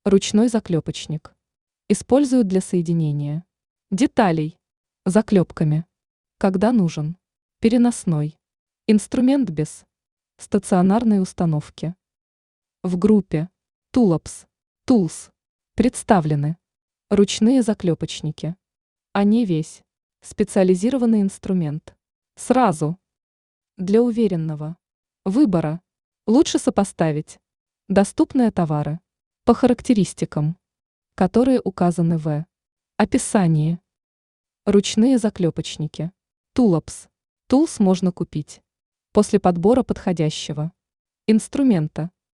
Ручной заклепочник. Используют для соединения деталей заклепками. Когда нужен. Переносной. Инструмент без стационарной установки. В группе Tulops, Tools представлены ручные заклепочники. Они весь специализированный инструмент. Сразу. Для уверенного выбора лучше сопоставить доступные товары по характеристикам, которые указаны в описании. Ручные заклепочники. Tulops. Tools можно купить после подбора подходящего инструмента.